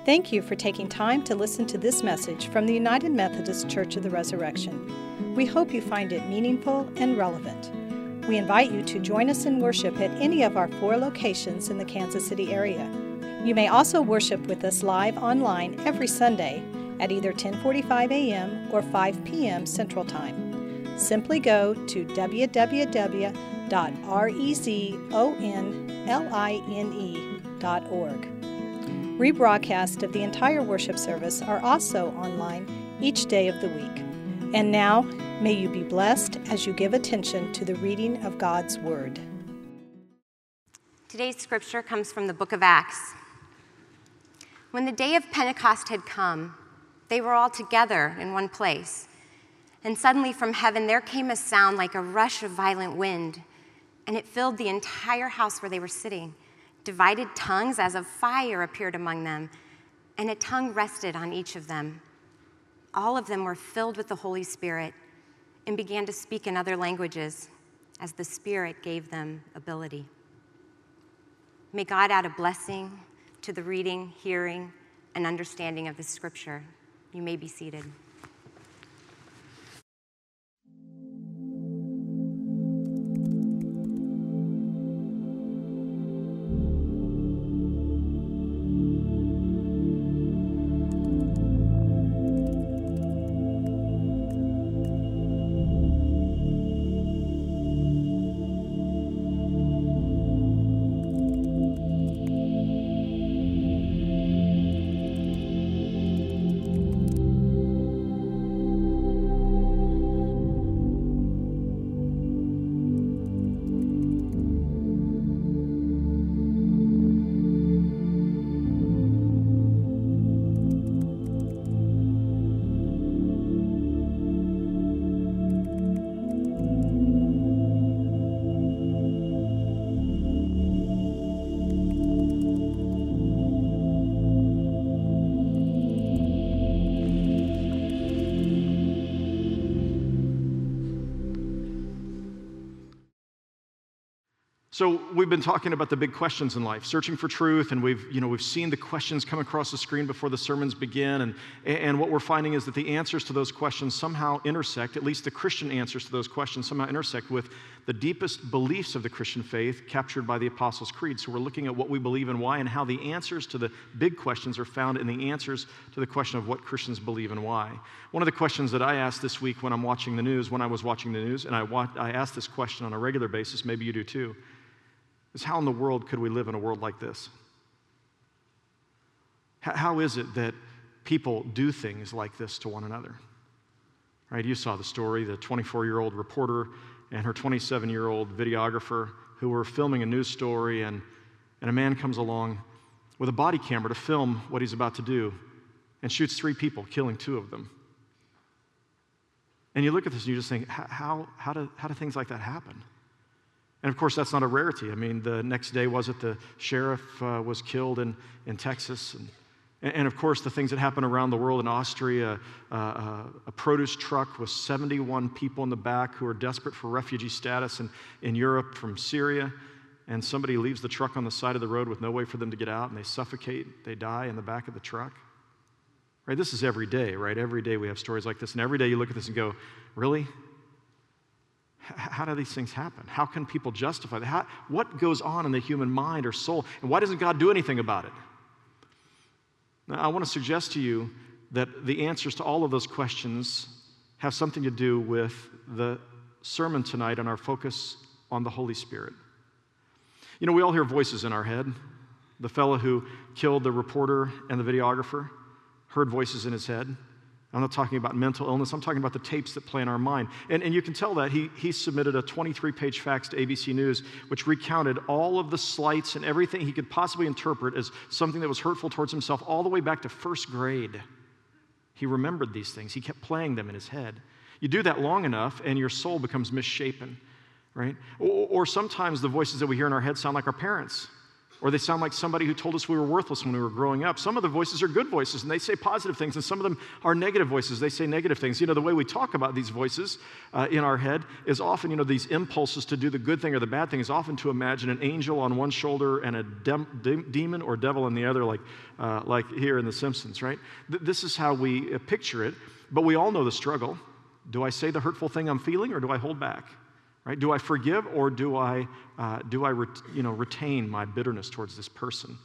Thank you for taking time to listen to this message from the United Methodist Church of the Resurrection. We hope you find it meaningful and relevant. We invite you to join us in worship at any of our 4 locations in the Kansas City area. You may also worship with us live online every Sunday at either 10:45 a.m. or 5 p.m. Central Time. Simply go to www.rezonline.org. Rebroadcasts of the entire worship service are also online each day of the week. And now, may you be blessed as you give attention to the reading of God's Word. Today's scripture comes from the book of Acts. When the day of Pentecost had come, they were all together in one place. And suddenly from heaven there came a sound like a rush of violent wind, and it filled the entire house where they were sitting. Divided tongues as of fire appeared among them, and a tongue rested on each of them. All of them were filled with the Holy Spirit and began to speak in other languages as the Spirit gave them ability. May God add a blessing to the reading, hearing, and understanding of this scripture. You may be seated. So we've been talking about the big questions in life, searching for truth, and we've seen the questions come across the screen before the sermons begin, and what we're finding is that the answers to those questions somehow intersect, at least the Christian answers to those questions somehow intersect with the deepest beliefs of the Christian faith captured by the Apostles' Creed. So we're looking at what we believe and why, and how the answers to the big questions are found in the answers to the question of what Christians believe and why. One of the questions that I asked this week when I was watching the news, and I ask this question on a regular basis, maybe you do too, is how in the world could we live in a world like this? How is it that people do things like this to one another? Right? You saw the story, the 24-year-old reporter and her 27-year-old videographer who were filming a news story, and a man comes along with a body camera to film what he's about to do and shoots 3 people, killing 2 of them. And you look at this and you just think, how do things like that happen? And of course, that's not a rarity. I mean, the next day, the sheriff was killed in Texas. And of course, the things that happen around the world in Austria, a produce truck with 71 people in the back who are desperate for refugee status in Europe from Syria. And somebody leaves the truck on the side of the road with no way for them to get out, and they suffocate, they die in the back of the truck. Right? This is every day, right? Every day we have stories like this. And every day you look at this and go, really? How do these things happen? How can people justify that? What goes on in the human mind or soul? And why doesn't God do anything about it? Now, I want to suggest to you that the answers to all of those questions have something to do with the sermon tonight and our focus on the Holy Spirit. You know, we all hear voices in our head. The fellow who killed the reporter and the videographer heard voices in his head. I'm not talking about mental illness. I'm talking about the tapes that play in our mind. And you can tell that he submitted a 23-page fax to ABC News, which recounted all of the slights and everything he could possibly interpret as something that was hurtful towards himself all the way back to first grade. He remembered these things. He kept playing them in his head. You do that long enough, and your soul becomes misshapen, right? Or sometimes the voices that we hear in our head sound like our parents or they sound like somebody who told us we were worthless when we were growing up. Some of the voices are good voices, and they say positive things, and some of them are negative voices. They say negative things. The way we talk about these voices in our head is often, these impulses to do the good thing or the bad thing is often to imagine an angel on one shoulder and a demon or devil on the other, like here in The Simpsons, right? This is how we picture it, but we all know the struggle. Do I say the hurtful thing I'm feeling, or do I hold back? Right? Do I forgive, or do I retain my bitterness towards this person?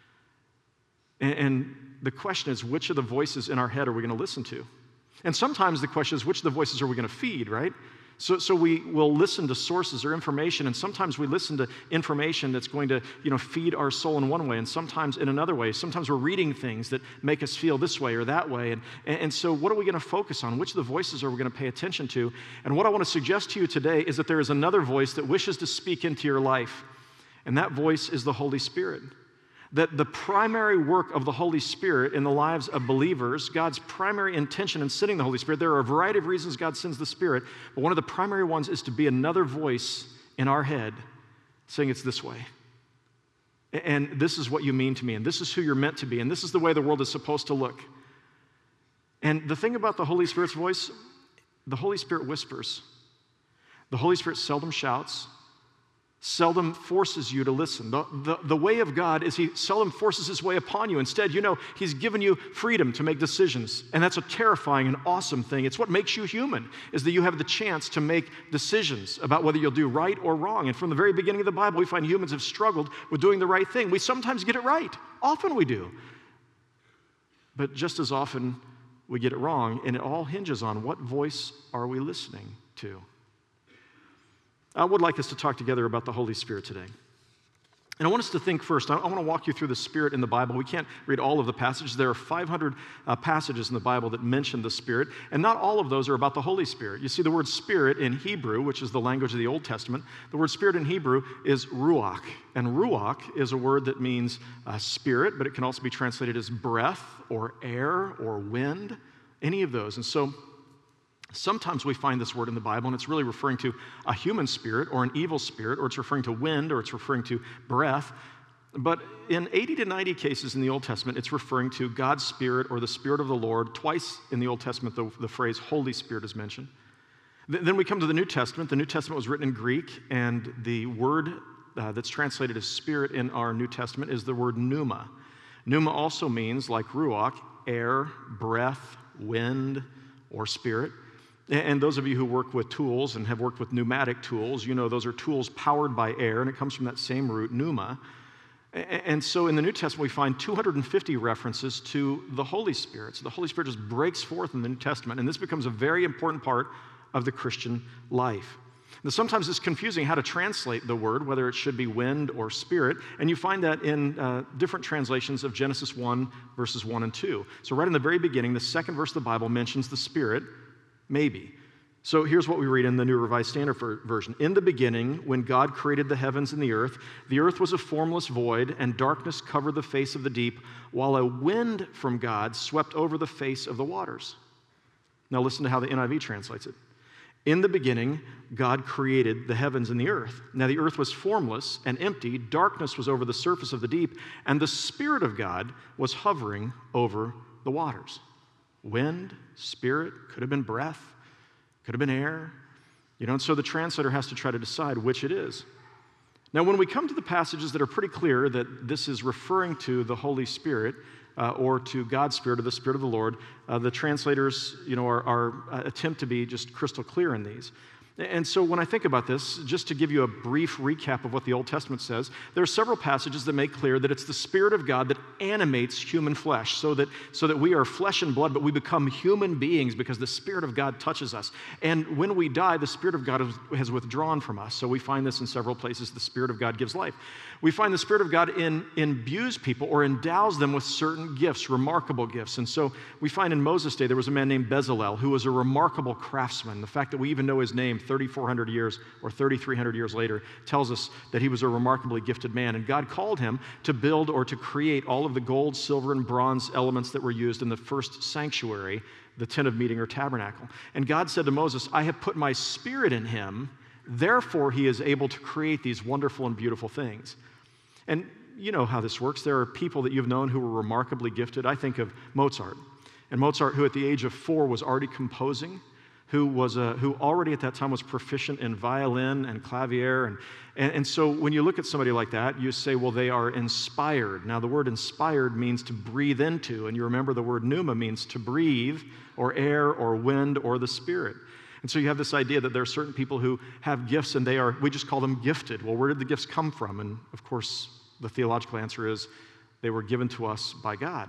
And the question is, which of the voices in our head are we going to listen to? And sometimes the question is, which of the voices are we going to feed, right? So we will listen to sources or information, and sometimes we listen to information that's going to, feed our soul in one way, and sometimes in another way. Sometimes we're reading things that make us feel this way or that way. And so what are we going to focus on? Which of the voices are we going to pay attention to? And what I want to suggest to you today is that there is another voice that wishes to speak into your life, and that voice is the Holy Spirit. That the primary work of the Holy Spirit in the lives of believers, God's primary intention in sending the Holy Spirit, there are a variety of reasons God sends the Spirit, but one of the primary ones is to be another voice in our head saying it's this way. And this is what you mean to me, and this is who you're meant to be, and this is the way the world is supposed to look. And the thing about the Holy Spirit's voice, the Holy Spirit whispers. The Holy Spirit seldom shouts, seldom forces you to listen. The way of God is he seldom forces his way upon you. Instead, he's given you freedom to make decisions. And that's a terrifying and awesome thing. It's what makes you human, is that you have the chance to make decisions about whether you'll do right or wrong. And from the very beginning of the Bible, we find humans have struggled with doing the right thing. We sometimes get it right. Often we do. But just as often, we get it wrong. And it all hinges on what voice are we listening to. I would like us to talk together about the Holy Spirit today. And I want us to think first. I want to walk you through the Spirit in the Bible. We can't read all of the passages. There are 500 passages in the Bible that mention the Spirit, and not all of those are about the Holy Spirit. You see, the word Spirit in Hebrew, which is the language of the Old Testament, the word Spirit in Hebrew is ruach. And ruach is a word that means spirit, but it can also be translated as breath or air or wind, any of those. And so sometimes we find this word in the Bible, and it's really referring to a human spirit or an evil spirit, or it's referring to wind, or it's referring to breath. But in 80 to 90 cases in the Old Testament, it's referring to God's Spirit or the Spirit of the Lord. Twice in the Old Testament, the phrase Holy Spirit is mentioned. Then we come to the New Testament. The New Testament was written in Greek, and the word that's translated as Spirit in our New Testament is the word pneuma. Pneuma also means, like ruach, air, breath, wind, or spirit. And those of you who work with tools and have worked with pneumatic tools, those are tools powered by air, and it comes from that same root, pneuma. And so in the New Testament, we find 250 references to the Holy Spirit. So the Holy Spirit just breaks forth in the New Testament, and this becomes a very important part of the Christian life. Now, sometimes it's confusing how to translate the word, whether it should be wind or spirit, and you find that in different translations of Genesis 1, verses 1 and 2. So right in the very beginning, the second verse of the Bible mentions the Spirit, maybe. So here's what we read in the New Revised Standard Version. In the beginning, when God created the heavens and the earth was a formless void, and darkness covered the face of the deep, while a wind from God swept over the face of the waters. Now listen to how the NIV translates it. In the beginning, God created the heavens and the earth. Now the earth was formless and empty, darkness was over the surface of the deep, and the Spirit of God was hovering over the waters. Wind, spirit, could have been breath, could have been air. And so the translator has to try to decide which it is. Now, when we come to the passages that are pretty clear that this is referring to the Holy Spirit or to God's Spirit or the Spirit of the Lord, the translators, are attempt to be just crystal clear in these. And so when I think about this, just to give you a brief recap of what the Old Testament says, there are several passages that make clear that it's the Spirit of God that animates human flesh, so that we are flesh and blood, but we become human beings because the Spirit of God touches us. And when we die, the Spirit of God has withdrawn from us. So we find this in several places. The Spirit of God gives life. We find the Spirit of God imbues people or endows them with certain gifts, remarkable gifts. And so we find in Moses' day, there was a man named Bezalel who was a remarkable craftsman. The fact that we even know his name 3,400 years or 3,300 years later tells us that he was a remarkably gifted man. And God called him to build or to create all of the gold, silver, and bronze elements that were used in the first sanctuary, the tent of meeting or tabernacle. And God said to Moses, I have put my Spirit in him, therefore he is able to create these wonderful and beautiful things. And you know how this works. There are people that you've known who were remarkably gifted. I think of Mozart. And Mozart, who at the age of 4 was already composing, who already at that time was proficient in violin and clavier. And so when you look at somebody like that, you say, well, they are inspired. Now, the word inspired means to breathe into, and you remember the word pneuma means to breathe, or air, or wind, or the Spirit. And so you have this idea that there are certain people who have gifts, and we just call them gifted. Well, where did the gifts come from? And of course, the theological answer is they were given to us by God.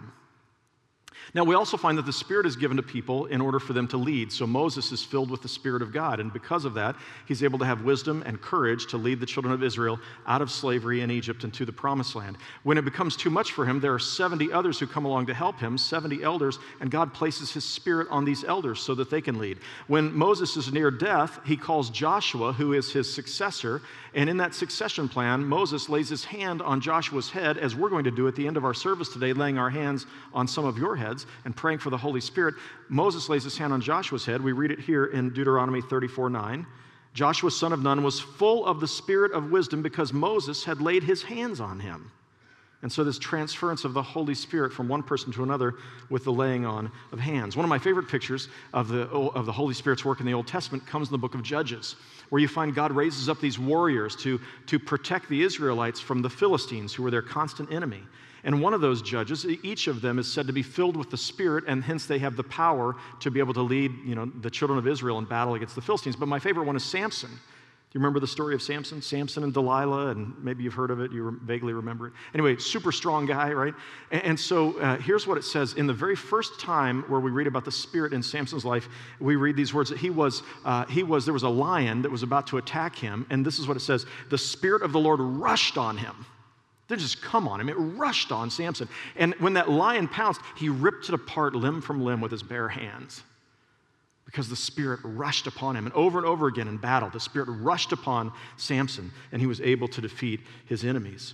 Now, we also find that the Spirit is given to people in order for them to lead. So Moses is filled with the Spirit of God, and because of that, he's able to have wisdom and courage to lead the children of Israel out of slavery in Egypt and to the Promised Land. When it becomes too much for him, there are 70 others who come along to help him, 70 elders, and God places his Spirit on these elders so that they can lead. When Moses is near death, he calls Joshua, who is his successor, and in that succession plan, Moses lays his hand on Joshua's head, as we're going to do at the end of our service today, laying our hands on some of your heads and praying for the Holy Spirit. Moses lays his hand on Joshua's head. We read it here in Deuteronomy 34:9. Joshua, son of Nun, was full of the spirit of wisdom because Moses had laid his hands on him. And so this transference of the Holy Spirit from one person to another with the laying on of hands. One of my favorite pictures of the Holy Spirit's work in the Old Testament comes in the book of Judges, where you find God raises up these warriors to protect the Israelites from the Philistines, who were their constant enemy. And one of those judges, each of them is said to be filled with the Spirit, and hence they have the power to be able to lead, the children of Israel in battle against the Philistines. But my favorite one is Samson. Do you remember the story of Samson? Samson and Delilah, and maybe you've heard of it, you vaguely remember it. Anyway, super strong guy, right? And so here's what it says. In the very first time where we read about the Spirit in Samson's life, we read these words that there was a lion that was about to attack him, and this is what it says: the Spirit of the Lord rushed on him. They just come on him. It rushed on Samson. And when that lion pounced, he ripped it apart limb from limb with his bare hands, because the Spirit rushed upon him. And over again in battle, the Spirit rushed upon Samson, and he was able to defeat his enemies.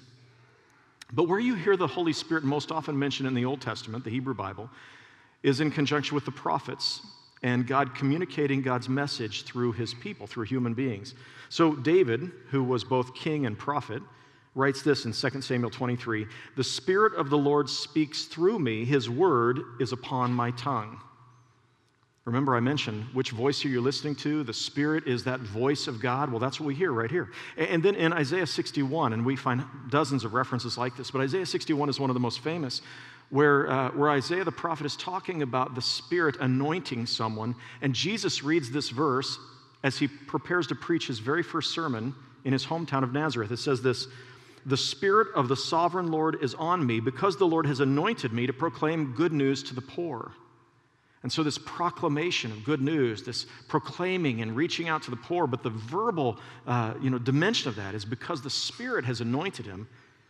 But where you hear the Holy Spirit most often mentioned in the Old Testament, the Hebrew Bible, is in conjunction with the prophets and God communicating God's message through his people, through human beings. So David, who was both king and prophet, writes this in 2 Samuel 23, "The Spirit of the Lord speaks through me. His word is upon my tongue." Remember, I mentioned which voice are you listening to? The Spirit is that voice of God. Well, that's what we hear right here. And then in Isaiah 61, and we find dozens of references like this, but Isaiah 61 is one of the most famous, where Isaiah the prophet is talking about the Spirit anointing someone, and Jesus reads this verse as he prepares to preach his very first sermon in his hometown of Nazareth. It says this: "The Spirit of the sovereign Lord is on me, because the Lord has anointed me to proclaim good news to the poor." And so this proclamation of good news, this proclaiming and reaching out to the poor, but the verbal dimension of that is because the Spirit has anointed him.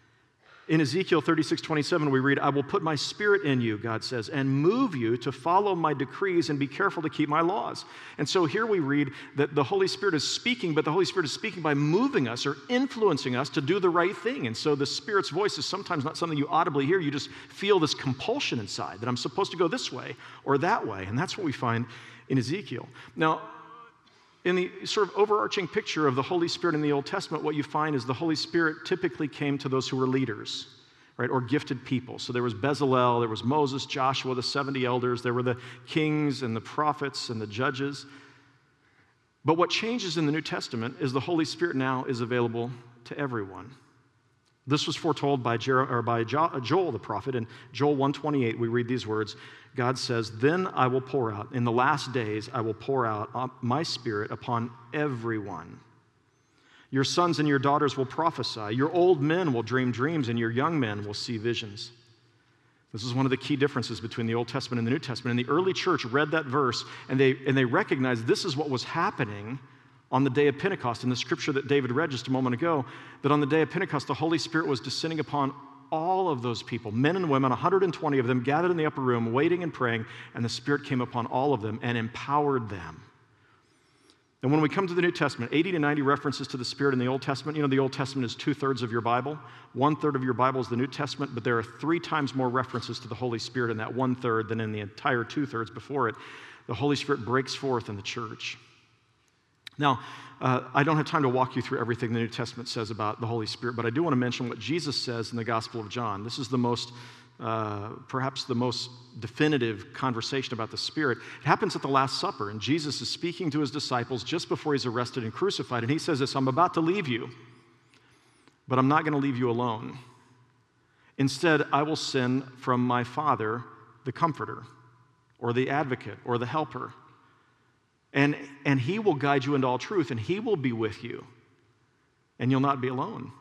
In Ezekiel 36:27, we read, "I will put my Spirit in you," God says, "and move you to follow my decrees and be careful to keep my laws." And so here we read that the Holy Spirit is speaking, but the Holy Spirit is speaking by moving us or influencing us to do the right thing. And so the Spirit's voice is sometimes not something you audibly hear. You just feel this compulsion inside that I'm supposed to go this way or that way. And that's what we find in Ezekiel. Now, in the sort of overarching picture of the Holy Spirit in the Old Testament, what you find is the Holy Spirit typically came to those who were leaders, right, or gifted people. So there was Bezalel, there was Moses, Joshua, the 70 elders, there were the kings and the prophets and the judges. But what changes in the New Testament is the Holy Spirit now is available to everyone. This was foretold by Joel the prophet. In Joel 1:28, we read these words. God says, "Then I will pour out, in the last days, I will pour out my Spirit upon everyone. Your sons and your daughters will prophesy. Your old men will dream dreams, and your young men will see visions." This is one of the key differences between the Old Testament and the New Testament. And the early church read that verse, and they recognized this is what was happening on the day of Pentecost. In the scripture that David read just a moment ago, that on the day of Pentecost, the Holy Spirit was descending upon all of those people, men and women, 120 of them gathered in the upper room, waiting and praying, and the Spirit came upon all of them and empowered them. And when we come to the New Testament, 80 to 90 references to the Spirit in the Old Testament. You know, the Old Testament is 2/3 of your Bible. 1/3 of your Bible is the New Testament, but there are 3 times more references to the Holy Spirit in that 1/3 than in the entire 2/3 before it. The Holy Spirit breaks forth in the church. Now, I don't have time to walk you through everything the New Testament says about the Holy Spirit, but I do want to mention what Jesus says in the Gospel of John. This is the most, perhaps the most definitive conversation about the Spirit. It happens at the Last Supper, and Jesus is speaking to his disciples just before he's arrested and crucified, and he says this, "I'm about to leave you, but I'm not going to leave you alone. Instead, I will send from my Father the Comforter, or the Advocate, or the Helper. And he will guide you into all truth, and he will be with you, and you'll not be alone."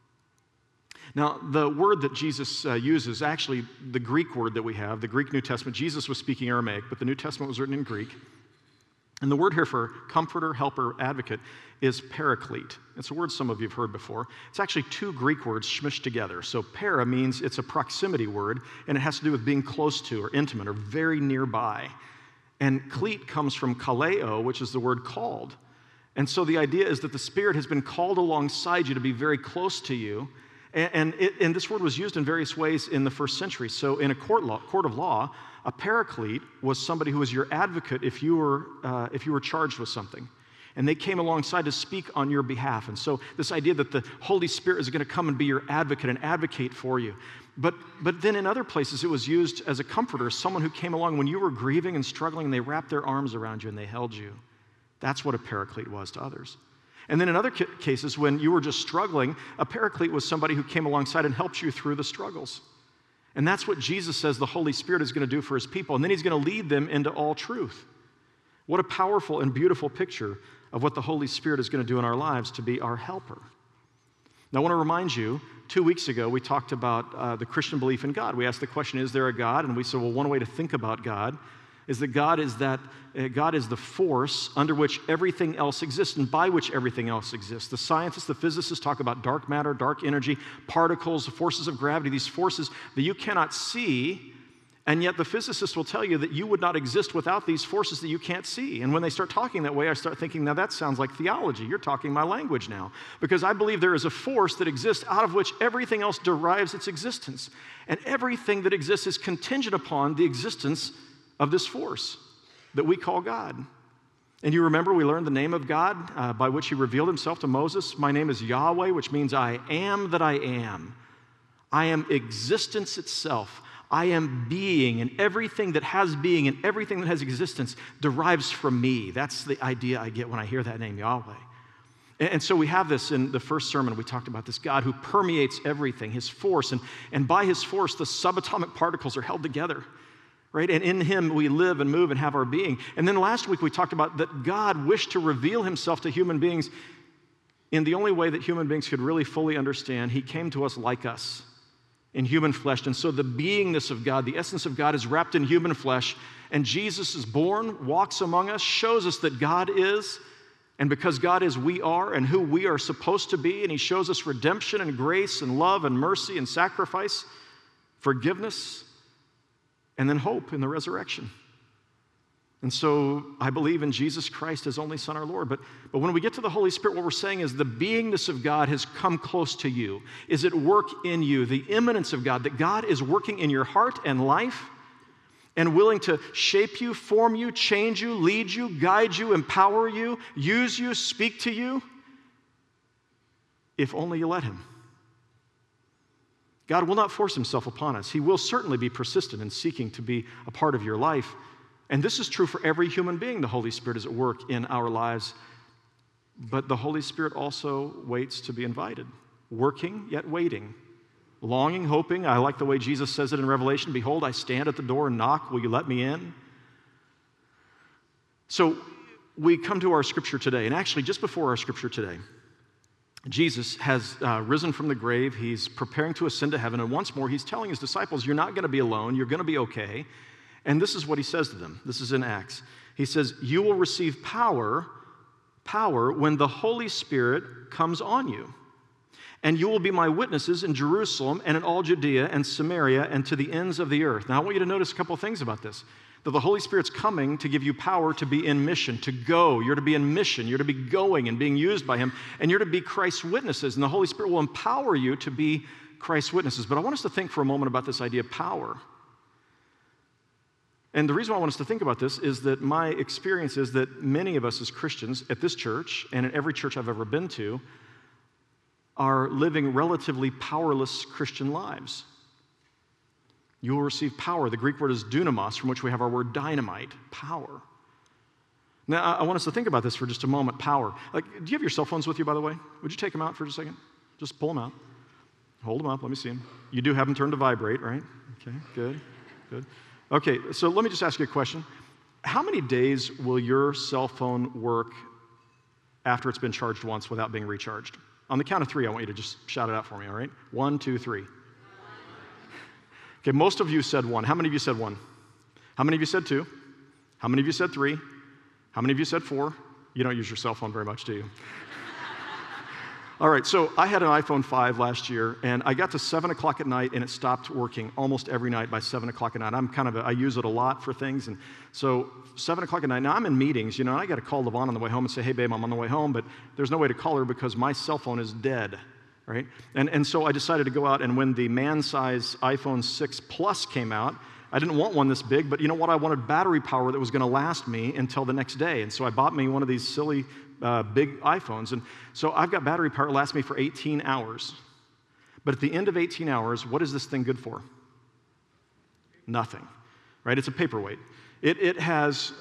Now, the word that Jesus uses, actually the Greek word that we have, the Greek New Testament, Jesus was speaking Aramaic, but the New Testament was written in Greek. And the word here for comforter, helper, advocate is paraclete. It's a word some of you have heard before. It's actually two Greek words smushed together. So para means it's a proximity word, and it has to do with being close to or intimate or very nearby. And clete comes from kaleo, which is the word called. And so the idea is that the Spirit has been called alongside you to be very close to you. And this word was used in various ways in the first century. So in a court of law, a paraclete was somebody who was your advocate if you were charged with something. And they came alongside to speak on your behalf. And so this idea that the Holy Spirit is going to come and be your advocate and advocate for you. But then in other places, it was used as a comforter, someone who came along when you were grieving and struggling, and they wrapped their arms around you and they held you. That's what a paraclete was to others. And then in other cases, when you were just struggling, a paraclete was somebody who came alongside and helped you through the struggles. And that's what Jesus says the Holy Spirit is going to do for his people. And then he's going to lead them into all truth. What a powerful and beautiful picture of what the Holy Spirit is going to do in our lives to be our helper. Now, I want to remind you, 2 weeks ago, we talked about the Christian belief in God. We asked the question, is there a God? And we said, well, one way to think about God is that God is the force under which everything else exists and by which everything else exists. The scientists, the physicists talk about dark matter, dark energy, particles, the forces of gravity, these forces that you cannot see, and yet the physicists will tell you that you would not exist without these forces that you can't see. And when they start talking that way, I start thinking, now that sounds like theology. You're talking my language now. Because I believe there is a force that exists out of which everything else derives its existence. And everything that exists is contingent upon the existence of this force that we call God. And you remember we learned the name of God by which he revealed himself to Moses. My name is Yahweh, which means I am that I am. I am existence itself. I am being, and everything that has being and everything that has existence derives from me. That's the idea I get when I hear that name, Yahweh. And so we have this in the first sermon. We talked about this God who permeates everything, his force. And by his force, the subatomic particles are held together, right? And in him we live and move and have our being. And then last week we talked about that God wished to reveal himself to human beings in the only way that human beings could really fully understand. He came to us like us, in human flesh. And so the beingness of God, the essence of God, is wrapped in human flesh. And Jesus is born, walks among us, shows us that God is. And because God is, we are, and who we are supposed to be. And he shows us redemption and grace and love and mercy and sacrifice, forgiveness, and then hope in the resurrection. And so I believe in Jesus Christ, his only Son, our Lord. But when we get to the Holy Spirit, what we're saying is the beingness of God has come close to you, is at work in you, the immanence of God, that God is working in your heart and life and willing to shape you, form you, change you, lead you, guide you, empower you, use you, speak to you, if only you let him. God will not force himself upon us. He will certainly be persistent in seeking to be a part of your life. And this is true for every human being. The Holy Spirit is at work in our lives. But the Holy Spirit also waits to be invited, working yet waiting, longing, hoping. I like the way Jesus says it in Revelation, behold, I stand at the door and knock. Will you let me in? So we come to our scripture today. And actually, just before our scripture today, Jesus has risen from the grave. He's preparing to ascend to heaven. And once more, he's telling his disciples, you're not going to be alone. You're going to be okay. And this is what he says to them. This is in Acts. He says, you will receive power when the Holy Spirit comes on you. And you will be my witnesses in Jerusalem and in all Judea and Samaria and to the ends of the earth. Now, I want you to notice a couple of things about this. That the Holy Spirit's coming to give you power to be in mission, to go. You're to be in mission. You're to be going and being used by him. And you're to be Christ's witnesses. And the Holy Spirit will empower you to be Christ's witnesses. But I want us to think for a moment about this idea of power. And the reason why I want us to think about this is that my experience is that many of us as Christians at this church and in every church I've ever been to are living relatively powerless Christian lives. You will receive power. The Greek word is dunamos, from which we have our word dynamite, power. Now, I want us to think about this for just a moment, power. Like, do you have your cell phones with you, by the way? Would you take them out for just a second? Just pull them out. Hold them up. Let me see them. You do have them turned to vibrate, right? Okay, good, good. Okay, so let me just ask you a question. How many days will your cell phone work after it's been charged once without being recharged? On the count of 3, I want you to just shout it out for me, all right? 1, 2, 3. Okay, most of you said 1. How many of you said 1? How many of you said 2? How many of you said 3? How many of you said 4? You don't use your cell phone very much, do you? All right, so I had an iPhone 5 last year, and I got to 7 o'clock at night, and it stopped working almost every night by 7 o'clock at night. I use it a lot for things, and so 7 o'clock at night, now I'm in meetings, and I got to call Levon on the way home and say, hey, babe, I'm on the way home, but there's no way to call her because my cell phone is dead, right? And so I decided to go out, and when the man-size iPhone 6 Plus came out, I didn't want one this big, but you know what? I wanted battery power that was going to last me until the next day, and so I bought me one of these silly big iPhones. And so I've got battery power that lasts me for 18 hours. But at the end of 18 hours, what is this thing good for? Nothing, right? It's a paperweight. It has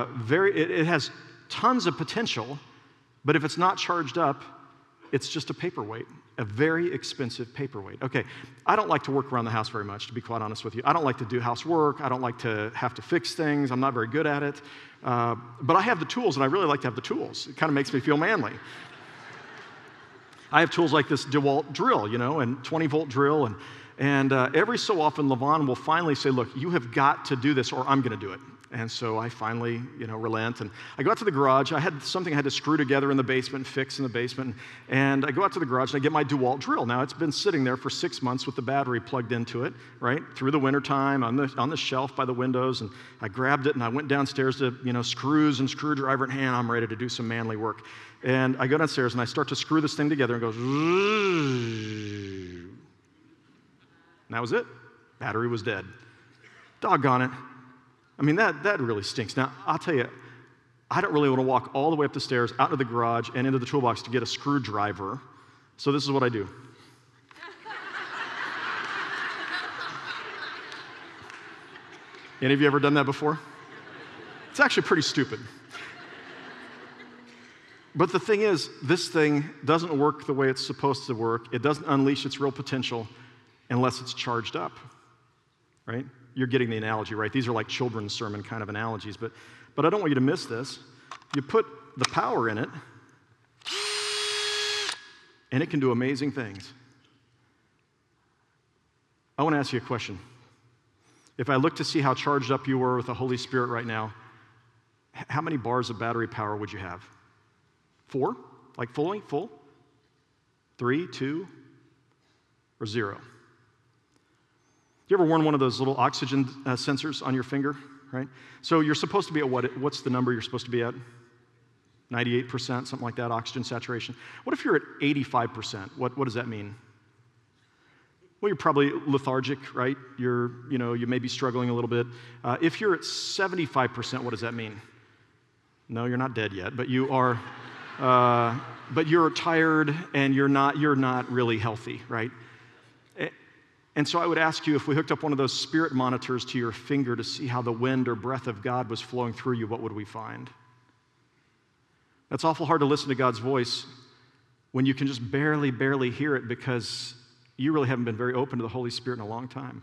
tons of potential, but if it's not charged up, it's just a paperweight, a very expensive paperweight. Okay, I don't like to work around the house very much, to be quite honest with you. I don't like to do housework. I don't like to have to fix things. I'm not very good at it. But I have the tools, and I really like to have the tools. It kind of makes me feel manly. I have tools like this DeWalt drill, and 20-volt drill, and every so often, Levon will finally say, look, you have got to do this, or I'm going to do it. And so I finally, relent, and I go out to the garage. I had something I had to screw together in the basement, fix in the basement, and I go out to the garage, and I get my DeWalt drill. Now, it's been sitting there for 6 months with the battery plugged into it, right, through the wintertime on the shelf by the windows, and I grabbed it, and I went downstairs to, screws and screwdriver in hand. I'm ready to do some manly work. And I go downstairs, and I start to screw this thing together, and it goes, and that was it. Battery was dead. Doggone it. I mean, that really stinks. Now, I'll tell you, I don't really want to walk all the way up the stairs, out into the garage, and into the toolbox to get a screwdriver. So this is what I do. Any of you ever done that before? It's actually pretty stupid. But the thing is, this thing doesn't work the way it's supposed to work. It doesn't unleash its real potential unless it's charged up, right? You're getting the analogy, right? These are like children's sermon kind of analogies, but I don't want you to miss this. You put the power in it, and it can do amazing things. I want to ask you a question. If I look to see how charged up you were with the Holy Spirit right now, how many bars of battery power would you have? 4? Like fully? Full? 3, 2, or 0? You ever worn one of those little oxygen sensors on your finger, right? So you're supposed to be at what's the number you're supposed to be at? 98%, something like that, oxygen saturation. What if you're at 85%? What does that mean? Well, you're probably lethargic, right? You may be struggling a little bit. If you're at 75%, what does that mean? No, you're not dead yet, but you are, but you're tired and you're not really healthy, right? And so I would ask you, if we hooked up one of those spirit monitors to your finger to see how the wind or breath of God was flowing through you, what would we find? That's awful hard to listen to God's voice when you can just barely hear it because you really haven't been very open to the Holy Spirit in a long time.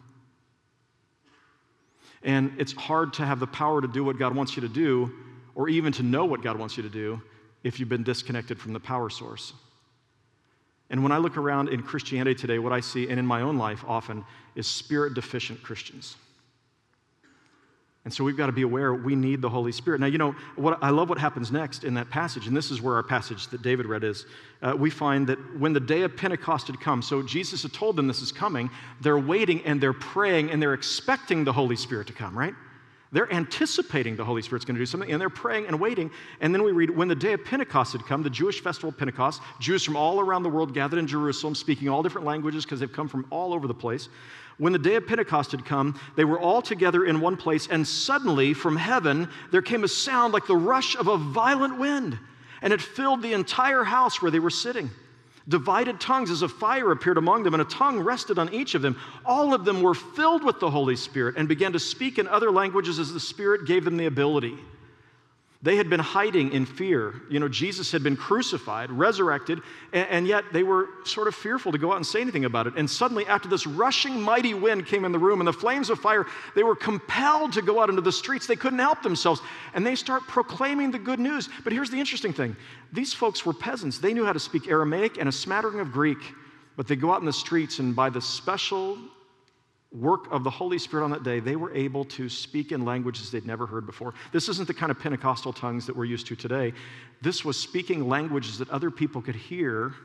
And it's hard to have the power to do what God wants you to do, or even to know what God wants you to do, if you've been disconnected from the power source. And when I look around in Christianity today, what I see, and in my own life often, is spirit-deficient Christians. And so we've got to be aware we need the Holy Spirit. Now, I love what happens next in that passage, and this is where our passage that David read is. We find that when the day of Pentecost had come, so Jesus had told them this is coming, they're waiting and they're praying and they're expecting the Holy Spirit to come, right? They're anticipating the Holy Spirit's going to do something, and they're praying and waiting. And then we read, when the day of Pentecost had come, the Jewish festival of Pentecost, Jews from all around the world gathered in Jerusalem, speaking all different languages because they've come from all over the place. When the day of Pentecost had come, they were all together in one place, and suddenly from heaven there came a sound like the rush of a violent wind, and it filled the entire house where they were sitting. Divided tongues as of fire appeared among them, and a tongue rested on each of them. All of them were filled with the Holy Spirit and began to speak in other languages as the Spirit gave them the ability. They had been hiding in fear. Jesus had been crucified, resurrected, and yet they were sort of fearful to go out and say anything about it. And suddenly, after this rushing, mighty wind came in the room and the flames of fire, they were compelled to go out into the streets. They couldn't help themselves. And they start proclaiming the good news. But here's the interesting thing. These folks were peasants. They knew how to speak Aramaic and a smattering of Greek. But they go out in the streets, and by the special work of the Holy Spirit on that day, they were able to speak in languages they'd never heard before. This isn't the kind of Pentecostal tongues that we're used to today. This was speaking languages that other people could hear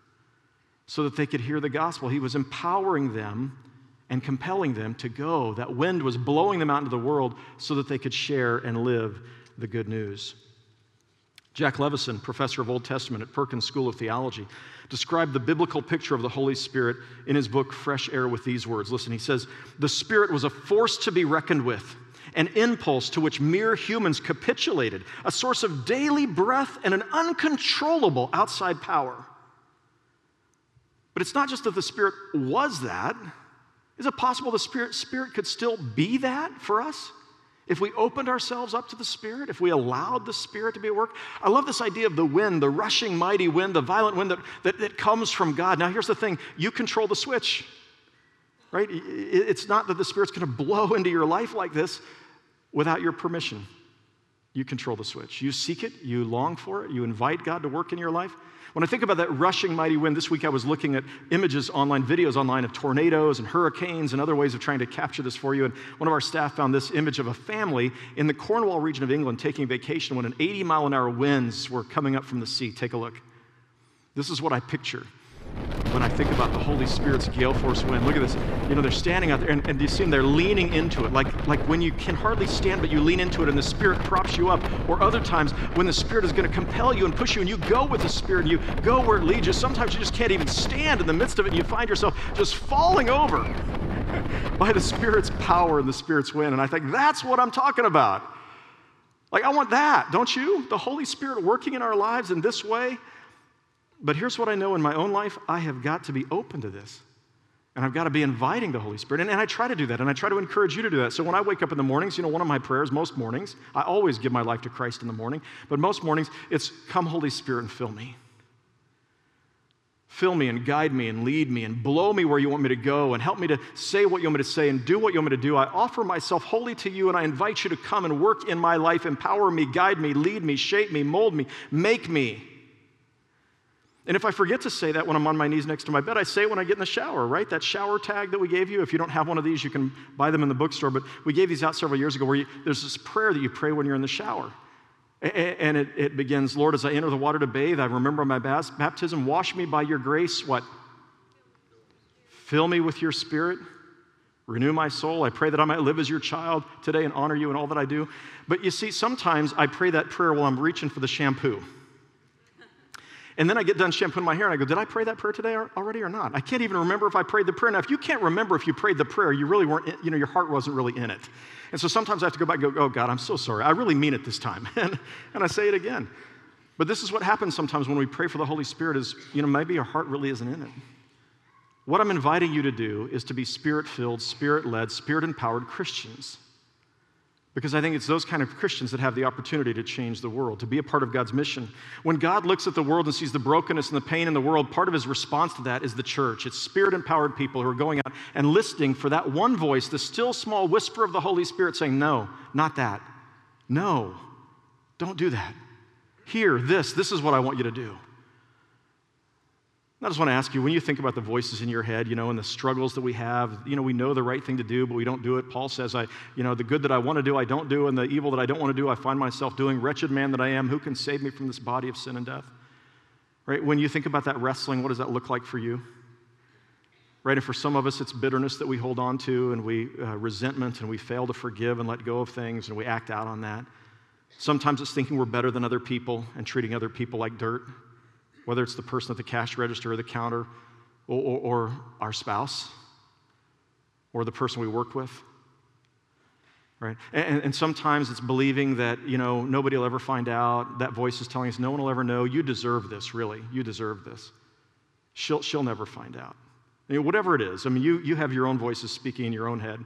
so that they could hear the gospel. He was empowering them and compelling them to go. That wind was blowing them out into the world so that they could share and live the good news. Jack Levison, professor of Old Testament at Perkins School of Theology, described the biblical picture of the Holy Spirit in his book, Fresh Air, with these words. Listen, he says, "The Spirit was a force to be reckoned with, an impulse to which mere humans capitulated, a source of daily breath and an uncontrollable outside power." But it's not just that the Spirit was that. Is it possible the Spirit could still be that for us? If we opened ourselves up to the Spirit, if we allowed the Spirit to be at work. I love this idea of the wind, the rushing mighty wind, the violent wind that comes from God. Now here's the thing, you control the switch, right? It's not that the Spirit's gonna blow into your life like this without your permission. You control the switch. You seek it, you long for it, you invite God to work in your life. When I think about that rushing mighty wind, this week I was looking at images online, videos online of tornadoes and hurricanes and other ways of trying to capture this for you. And one of our staff found this image of a family in the Cornwall region of England taking vacation when an 80-mile-an-hour winds were coming up from the sea. Take a look. This is what I picture when I think about the Holy Spirit's gale force wind. Look at this. They're standing out there, and you see them, they're leaning into it. Like when you can hardly stand, but you lean into it, and the Spirit props you up. Or other times, when the Spirit is going to compel you and push you, and you go with the Spirit, and you go where it leads you. Sometimes you just can't even stand in the midst of it, and you find yourself just falling over by the Spirit's power and the Spirit's wind. And I think that's what I'm talking about. Like, I want that, don't you? The Holy Spirit working in our lives in this way. But here's what I know in my own life, I have got to be open to this. And I've got to be inviting the Holy Spirit. And I try to do that, and I try to encourage you to do that. So when I wake up in the mornings, one of my prayers, most mornings, I always give my life to Christ in the morning, but most mornings, it's, "Come, Holy Spirit, and fill me. Fill me and guide me and lead me and blow me where you want me to go and help me to say what you want me to say and do what you want me to do. I offer myself wholly to you, and I invite you to come and work in my life, empower me, guide me, lead me, shape me, mold me, make me." And if I forget to say that when I'm on my knees next to my bed, I say it when I get in the shower, right? That shower tag that we gave you. If you don't have one of these, you can buy them in the bookstore. But we gave these out several years ago where there's this prayer that you pray when you're in the shower. And it begins, "Lord, as I enter the water to bathe, I remember my baptism. Wash me by your grace." What? "Fill me with your Spirit. Renew my soul. I pray that I might live as your child today and honor you in all that I do." But you see, sometimes I pray that prayer while I'm reaching for the shampoo. And then I get done shampooing my hair, and I go, "Did I pray that prayer today already or not?" I can't even remember if I prayed the prayer. Now, if you can't remember if you prayed the prayer, you really weren't, your heart wasn't really in it. And so sometimes I have to go back and go, "Oh, God, I'm so sorry. I really mean it this time." And I say it again. But this is what happens sometimes when we pray for the Holy Spirit is, maybe your heart really isn't in it. What I'm inviting you to do is to be Spirit-filled, Spirit-led, Spirit-empowered Christians. Because I think it's those kind of Christians that have the opportunity to change the world, to be a part of God's mission. When God looks at the world and sees the brokenness and the pain in the world, part of his response to that is the church. It's Spirit-empowered people who are going out and listening for that one voice, the still small whisper of the Holy Spirit saying, "No, not that. No, don't do that. Here, this is what I want you to do." I just want to ask you, when you think about the voices in your head, and the struggles that we have, we know the right thing to do, but we don't do it. Paul says, the good that I want to do, I don't do, and the evil that I don't want to do, I find myself doing. Wretched man that I am, who can save me from this body of sin and death? Right? When you think about that wrestling, what does that look like for you? Right? And for some of us, it's bitterness that we hold on to, and we resentment, and we fail to forgive and let go of things, and we act out on that. Sometimes it's thinking we're better than other people and treating other people like dirt. Whether it's the person at the cash register or the counter or our spouse. or the person we work with, right? And sometimes it's believing that, nobody will ever find out. That voice is telling us, no one will ever know. You deserve this, really. You deserve this. She'll never find out. Whatever it is. You have your own voices speaking in your own head.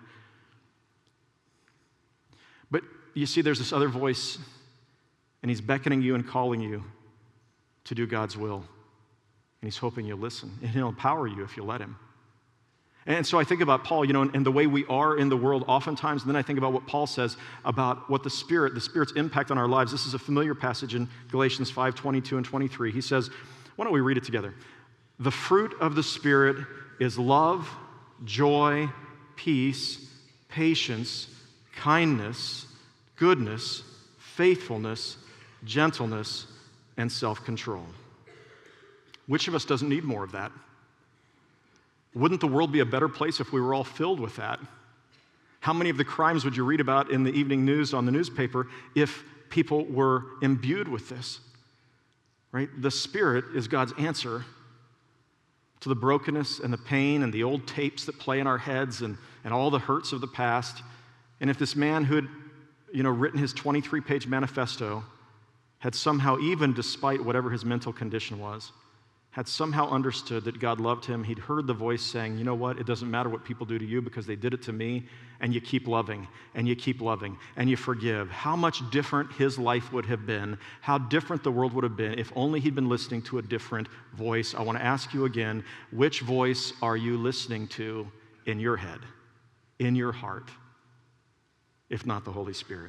But you see, there's this other voice, and he's beckoning you and calling you to do God's will. And he's hoping you'll listen. And he'll empower you if you let him. And so I think about Paul, and the way we are in the world oftentimes, and then I think about what Paul says about what the Spirit's impact on our lives. This is a familiar passage in Galatians 5:22 and 23. He says, why don't we read it together? The fruit of the Spirit is love, joy, peace, patience, kindness, goodness, faithfulness, gentleness, and self-control. Which of us doesn't need more of that? Wouldn't the world be a better place if we were all filled with that? How many of the crimes would you read about in the evening news on the newspaper if people were imbued with this? Right? The Spirit is God's answer to the brokenness and the pain and the old tapes that play in our heads and all the hurts of the past. And if this man who had, written his 23-page manifesto had somehow, even despite whatever his mental condition was, had somehow understood that God loved him, he'd heard the voice saying, you know what, it doesn't matter what people do to you because they did it to me, and you keep loving, and you keep loving, and you forgive. How much different his life would have been, how different the world would have been if only he'd been listening to a different voice. I want to ask you again, which voice are you listening to in your head, in your heart, if not the Holy Spirit?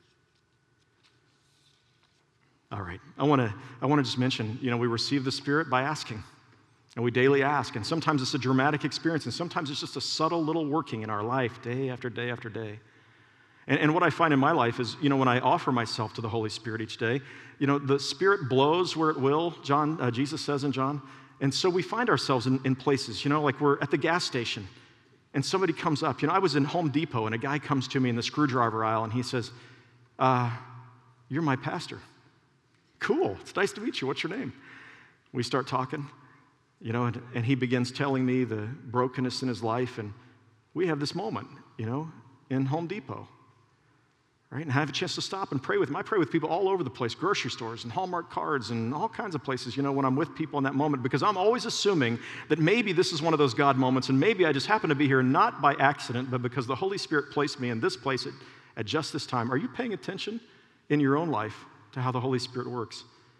All right, I want to just mention, we receive the Spirit by asking, and we daily ask, and sometimes it's a dramatic experience, and sometimes it's just a subtle little working in our life, day after day after day. And what I find in my life is, when I offer myself to the Holy Spirit each day, the Spirit blows where it will, Jesus says in John, and so we find ourselves in places, like we're at the gas station, and somebody comes up. I was in Home Depot, and a guy comes to me in the screwdriver aisle, and he says, you're my pastor. Cool, it's nice to meet you. What's your name? We start talking, and he begins telling me the brokenness in his life, and we have this moment, in Home Depot, right? And I have a chance to stop and pray with him. I pray with people all over the place, grocery stores and Hallmark cards and all kinds of places, when I'm with people in that moment, because I'm always assuming that maybe this is one of those God moments, and maybe I just happen to be here not by accident, but because the Holy Spirit placed me in this place at just this time. Are you paying attention in your own life to how the Holy Spirit works?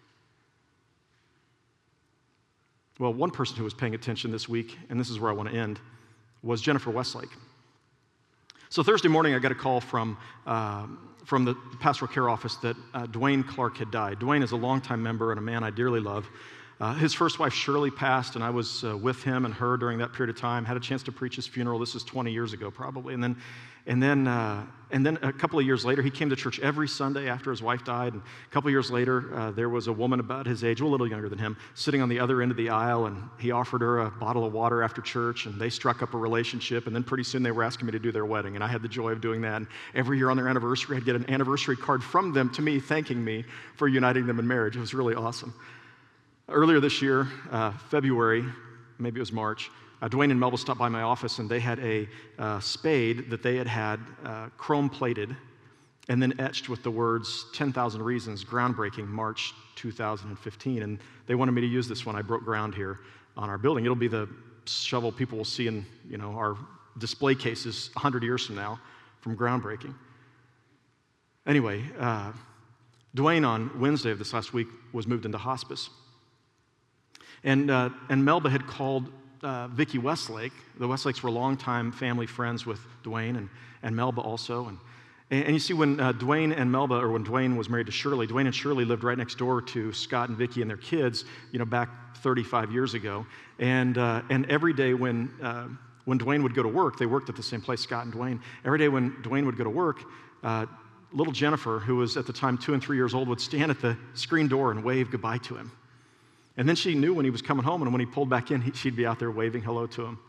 Well, one person who was paying attention this week, and this is where I want to end, was Jennifer Westlake. So Thursday morning, I got a call from the pastoral care office that Dwayne Clark had died. Dwayne is a longtime member and a man I dearly love. His first wife, Shirley, passed, and I was with him and her during that period of time. Had a chance to preach his funeral. This is 20 years ago, probably. And then a couple of years later, he came to church every Sunday after his wife died. And a couple of years later, there was a woman about his age, a little younger than him, sitting on the other end of the aisle, and he offered her a bottle of water after church, and they struck up a relationship. And then pretty soon, they were asking me to do their wedding, and I had the joy of doing that. And every year on their anniversary, I'd get an anniversary card from them to me, thanking me for uniting them in marriage. It was really awesome. Earlier this year, February, maybe it was March, Dwayne and Melba stopped by my office, and they had a spade that they had chrome-plated and then etched with the words 10,000 Reasons, groundbreaking, March 2015. And they wanted me to use this when I broke ground here on our building. It'll be the shovel people will see in our display cases 100 years from now from groundbreaking. Anyway, Dwayne on Wednesday of this last week was moved into hospice. And Melba had called Vicki Westlake. The Westlakes were longtime family friends with Dwayne and Melba also. And you see, when Dwayne and Melba, or when Dwayne was married to Shirley, Dwayne and Shirley lived right next door to Scott and Vicki and their kids, back 35 years ago. And every day when Dwayne would go to work, they worked at the same place, Scott and Dwayne. Every day when Dwayne would go to work, little Jennifer, who was at the time 2 and 3 years old, would stand at the screen door and wave goodbye to him. And then she knew when he was coming home, and when he pulled back in, she'd be out there waving hello to him.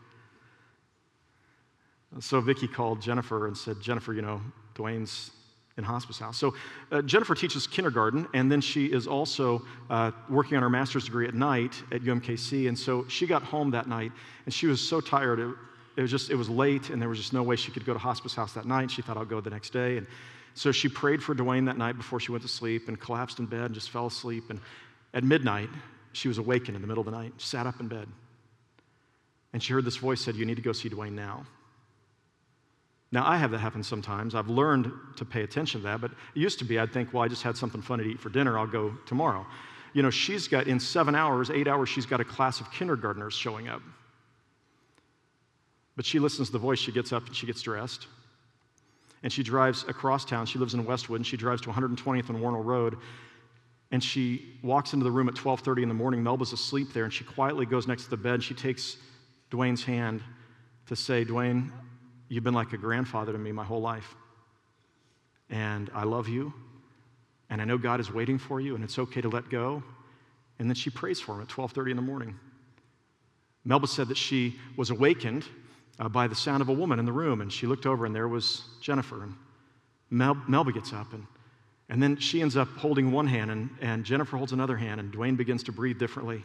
So Vicki called Jennifer and said, Jennifer, Dwayne's in hospice house. So Jennifer teaches kindergarten, and then she is also working on her master's degree at night at UMKC. And so she got home that night, and she was so tired. it was late, and there was just no way she could go to hospice house that night. She thought, I'll go the next day. And so she prayed for Dwayne that night before she went to sleep and collapsed in bed and just fell asleep. And at midnight, she was awakened in the middle of the night, sat up in bed. And she heard this voice said, you need to go see Dwayne now. Now, I have that happen sometimes. I've learned to pay attention to that, but it used to be I'd think, well, I just had something funny to eat for dinner. I'll go tomorrow. You know, she's got, in 7 hours, 8 hours, she's got a class of kindergartners showing up. But she listens to the voice. She gets up and she gets dressed. And she drives across town. She lives in Westwood, and she drives to 120th and Warnell Road. And she walks into the room at 12:30 in the morning. Melba's asleep there, and she quietly goes next to the bed. She takes Dwayne's hand to say, Dwayne, you've been like a grandfather to me my whole life. And I love you. And I know God is waiting for you, and it's okay to let go. And then she prays for him at 12:30 in the morning. Melba said that she was awakened by the sound of a woman in the room, and she looked over, and there was Jennifer. And Melba gets up, and then she ends up holding one hand, and Jennifer holds another hand, and Dwayne begins to breathe differently.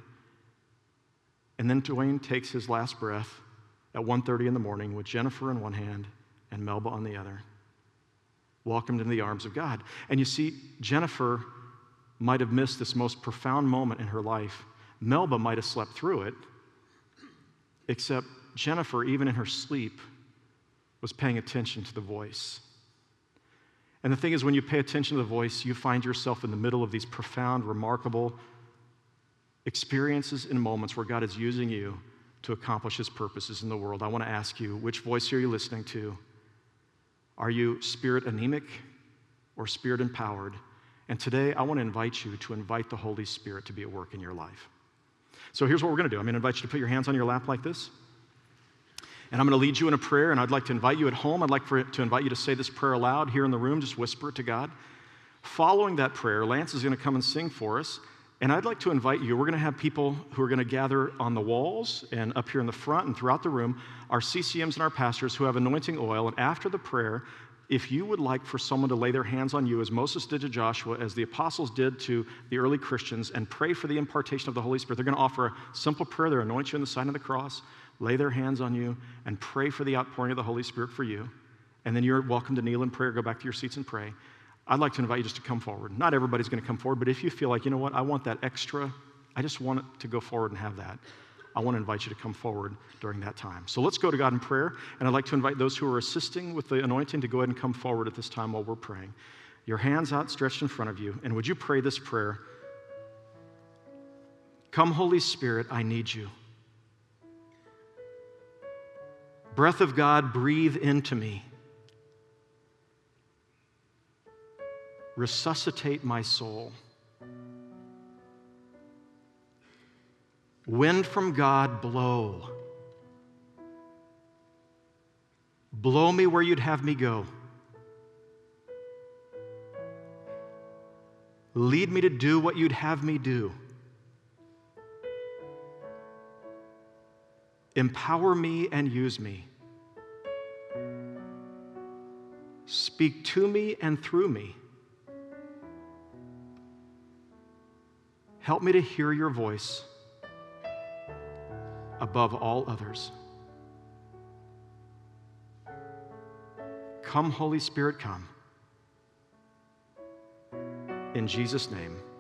And then Dwayne takes his last breath at 1:30 in the morning with Jennifer in one hand and Melba on the other, welcomed into the arms of God. And you see, Jennifer might have missed this most profound moment in her life. Melba might have slept through it, except Jennifer, even in her sleep, was paying attention to the voice. And the thing is, when you pay attention to the voice, you find yourself in the middle of these profound, remarkable experiences and moments where God is using you to accomplish his purposes in the world. I want to ask you, which voice are you listening to? Are you spirit anemic or spirit empowered? And today, I want to invite you to invite the Holy Spirit to be at work in your life. So here's what we're going to do. I'm going to invite you to put your hands on your lap like this. And I'm going to lead you in a prayer, and I'd like to invite you at home. I'd like to invite you to say this prayer aloud here in the room. Just whisper it to God. Following that prayer, Lance is going to come and sing for us. And I'd like to invite you. We're going to have people who are going to gather on the walls and up here in the front and throughout the room, our CCMs and our pastors who have anointing oil. And after the prayer, if you would like for someone to lay their hands on you, as Moses did to Joshua, as the apostles did to the early Christians, and pray for the impartation of the Holy Spirit, they're going to offer a simple prayer. They'll anoint you on the sign of the cross, lay their hands on you, and pray for the outpouring of the Holy Spirit for you. And then you're welcome to kneel in prayer, go back to your seats and pray. I'd like to invite you just to come forward. Not everybody's going to come forward, but if you feel like, you know what, I want that extra, I just want it to go forward and have that, I want to invite you to come forward during that time. So let's go to God in prayer, and I'd like to invite those who are assisting with the anointing to go ahead and come forward at this time while we're praying. Your hands outstretched in front of you, and would you pray this prayer? Come, Holy Spirit, I need you. Breath of God, breathe into me. Resuscitate my soul. Wind from God, blow. Blow me where you'd have me go. Lead me to do what you'd have me do. Empower me and use me. Speak to me and through me. Help me to hear your voice above all others. Come, Holy Spirit, come. In Jesus' name.